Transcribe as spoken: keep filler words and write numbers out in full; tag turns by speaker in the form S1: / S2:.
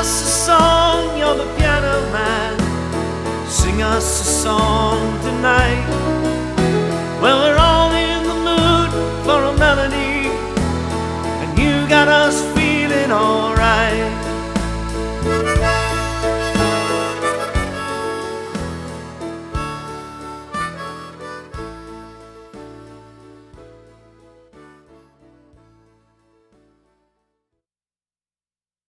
S1: us a song, you're the piano man. Sing us a song tonight. Well, we're all in the mood for a melody, and you got us